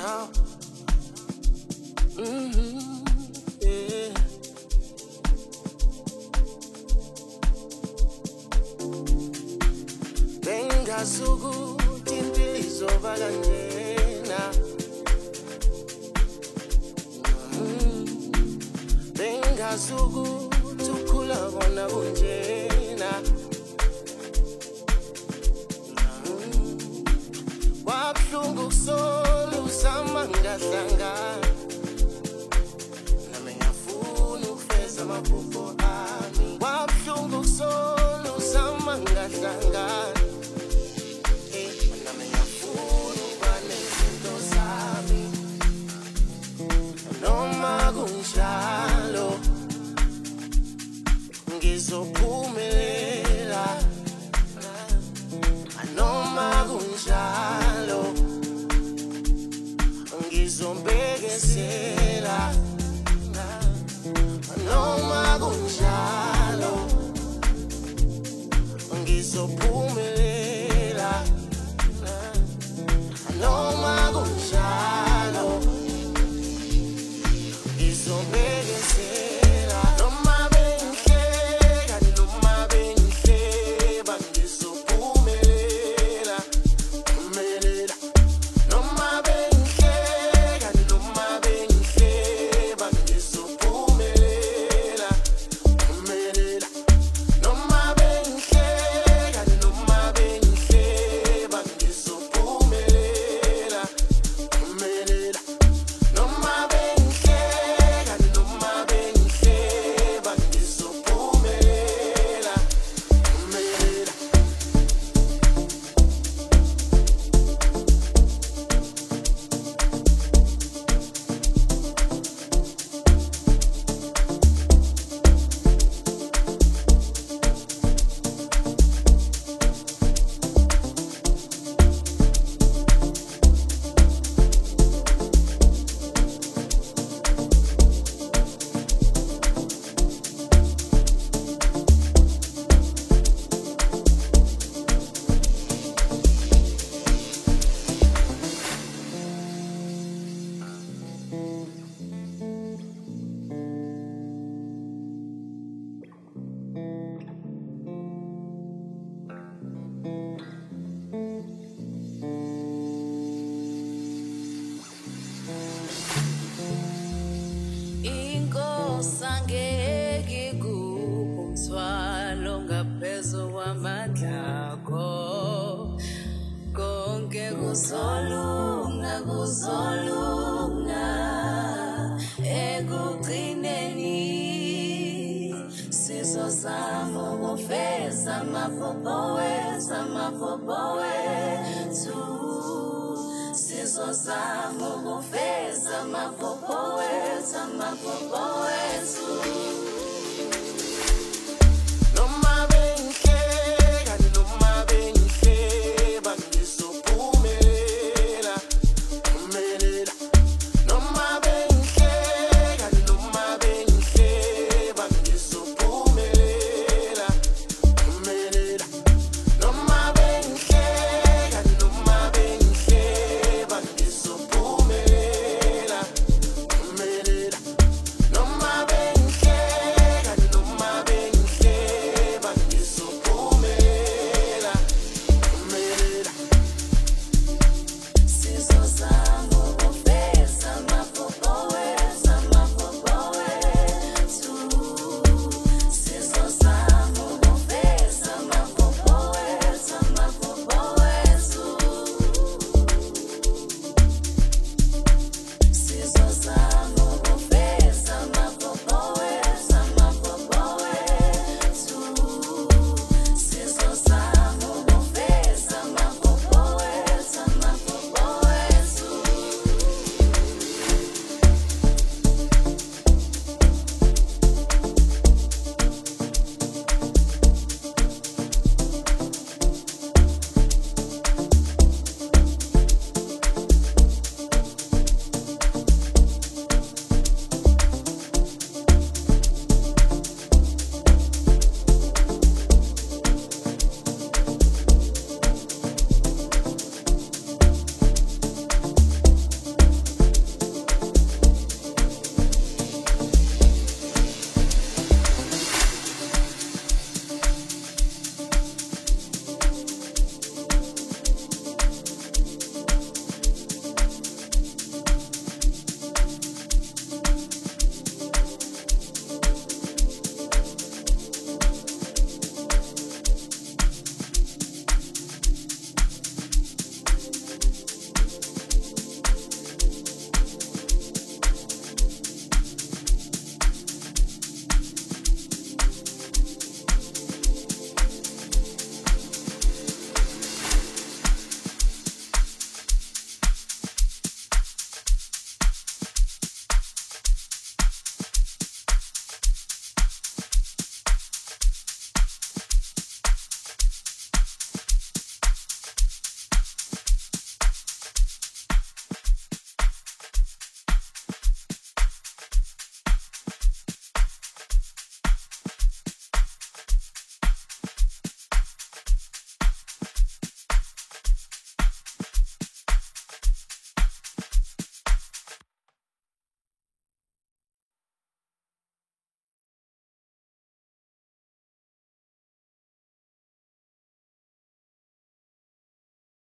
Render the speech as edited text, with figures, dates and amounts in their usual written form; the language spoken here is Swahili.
now. Yeah. Bengasuku timpilizo valangena. Bengasuku tukula wana bunjena. Wabhlungu solo samangahlanga. Nami ngiyafuna ukufeza amaphupho ami. Wabhlungu solo samangahlanga. Nami ngiyafuna ukuba nezinto zami. Noma kunjalo ngizophumelela. Noma kunjalo ngizombekezela. Noma kunjalo ngizophumelela. Noma kunjalo ngizombekezela. Noma bengihleka noma bengihleba ngizophumelela. Phumelela. Noma bengihleka noma bengihleba ngizophumelela. Phumelela. Noma bengihleka noma bengihleba ngizophumelela. Phumelela. Noma bengihleka noma bengihleba ngizophumelela. Phumelela. Inkosi angeke ikuphe umthwalo ngaphezu kwamandla akho. Konke kuzolunga ekugcineni. Sizozama ukufeza amaphupho wethu. Sizozama ukufeza amaphupho wethu.